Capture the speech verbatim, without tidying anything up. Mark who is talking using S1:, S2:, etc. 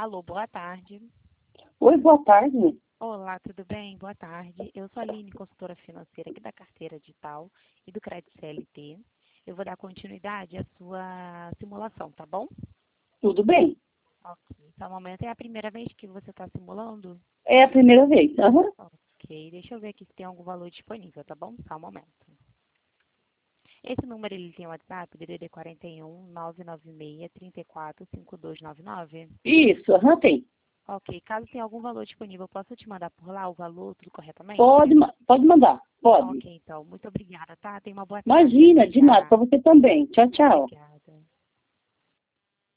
S1: Alô, boa tarde.
S2: Oi, boa tarde.
S1: Olá, tudo bem? Boa tarde. Eu sou a Aline, consultora financeira aqui da carteira digital e do Crédito C L T. Eu vou dar continuidade à sua simulação, tá bom?
S2: Tudo bem?
S1: Ok. Então, no momento é a primeira vez que você está simulando?
S2: É a primeira vez. Aham.
S1: Ok, deixa eu ver aqui se tem algum valor disponível, tá bom? Só um momento. Esse número, ele tem o WhatsApp, D D D quarenta e um, nove nove seis, três quatro, cinco dois nove nove?
S2: Isso, aham, tem.
S1: Ok, caso tenha algum valor disponível, posso te mandar por lá o valor, tudo corretamente?
S2: Pode, ma- pode mandar. Pode.
S1: Ok, então, muito obrigada, tá? Tenha uma boa tarde.
S2: Imagina,
S1: Até
S2: de nada.
S1: já.
S2: Para você também. Tchau, tchau.
S1: Obrigada.